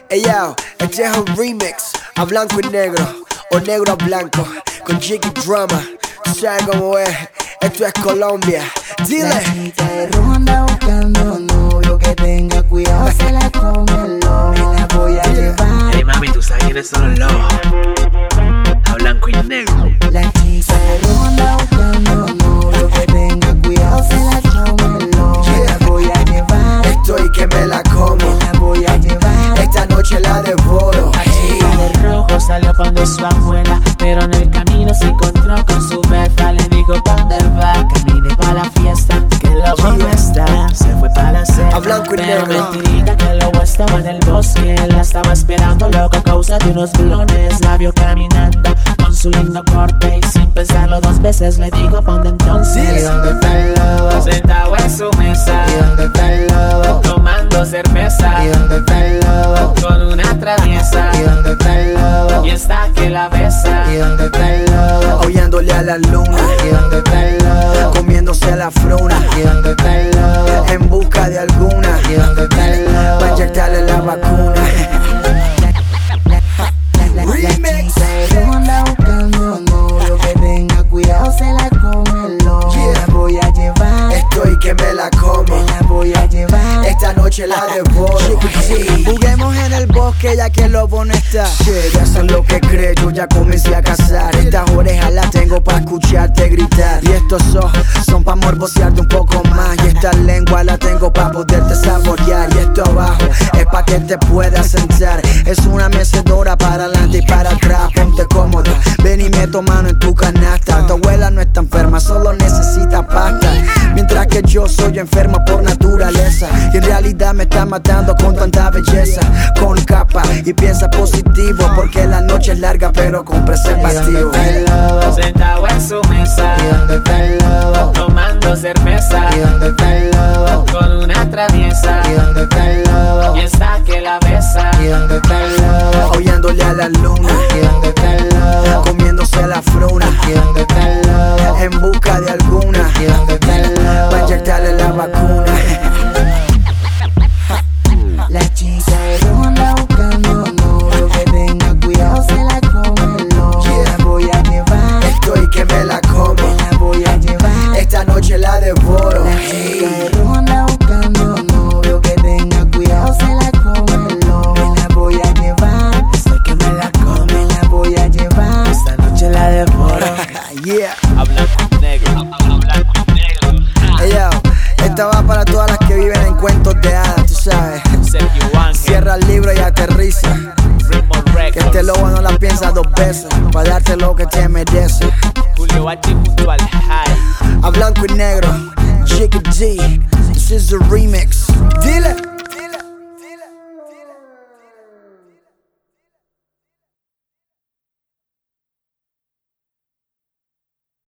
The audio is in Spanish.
Ey yo, este es un remix a blanco y negro, o negro a blanco, con Jiggy Drama. Tú sabes cómo es, esto es Colombia. Dile. La chica de ronda buscando novio que tenga cuidado, se la come, me la voy a llevar. Hey mami, tú sabes quiénes son los lobos, a blanco y negro. La chica de ronda buscando novio que tenga cuidado, se la come, me la voy a llevar. Estoy que me la como, Me la voy a llevar. esta noche la devoro. La chica de rojo salió pa' donde su abuela, pero en el camino se encontró con su befa. Le dijo pa' dónde va, camine pa' la fiesta, que lo bueno está. Se fue pa' la selva, A blanco y pero negro. mentirita que lo estaba en el bosque. La estaba esperando loco a causa de unos blones. La vio caminando con su lindo corte y sin pensarlo dos veces le dijo pa' dónde entonces. ¿Y dónde está el lobo? Sentado en su mesa, ¿Y dónde está el lobo? tomando cerveza, ¿Y dónde está el lobo? con una traviesa, ¿Y dónde está el lobo? y está que la besa. ¿Y dónde está el lobo? Aullándole a la luna, ¿Y dónde está el lobo? comiéndose la fruna, ¿Y dónde está el lobo? en busca de alguna, ¿Y dónde está el lobo? pa' inyectarle la vacuna. La chica de ronda buscando novio que tenga cuidado, se la come, me la voy a llevar. Estoy que me la como, Me la voy a llevar. esta noche la devoro. Juguemos en el bosque ya que el lobo no está. Che, ya son lo que creo, yo ya comencé a cazar. Estas orejas las tengo pa' escucharte gritar. Y estos ojos son pa' morbosearte un poco más. Y esta lengua la tengo pa' poderte saborear. Y esto abajo es pa' que te puedas sentar. Es una mecedora para adelante y para atrás. Ponte cómodo, ven y meto mano en tu canasta. Tu abuela no está enferma, solo necesita pasta. Mientras que yo soy enfermo por naturaleza. Y en realidad me está matando con tanta belleza. Con capa y piensa positivo, porque la noche es larga pero con preservativo. Sentado en su mesa, ¿Y dónde está el lobo? tomando cerveza, ¿Y dónde está el lobo? con una traviesa, ¿Y dónde está el lobo? y está que la besa. ¿Y dónde está el lobo? Aullándole a la luna, ¿Y dónde está el lobo? comiéndose la fruna, ¿Y dónde está el lobo? en busca de alguna, ¿Y dónde está el lobo? pa' inyectarle la vacuna. La chica de ronda buscando novio que tenga cuidado, se la come, me la voy a llevar. Estoy que me la como, Me la voy a llevar. esta noche la devoro. La chica de ronda buscando novio que tenga cuidado, se la come, me la voy a llevar. Estoy que me la como, Me la voy a llevar. esta noche la devoro. Yeah. A blanco y negro, a blanco y negro. Ey yo, esta va para todas las que viven en cuentos de hadas, tú sabes. Sergio Ángel, Cierra el libro y aterriza. Ritmo Que este Records, lobo no la piensa dos veces, para darte lo que te merece. Julio H junto al high. A blanco y negro, Jiggy G, this is the remix. Dile.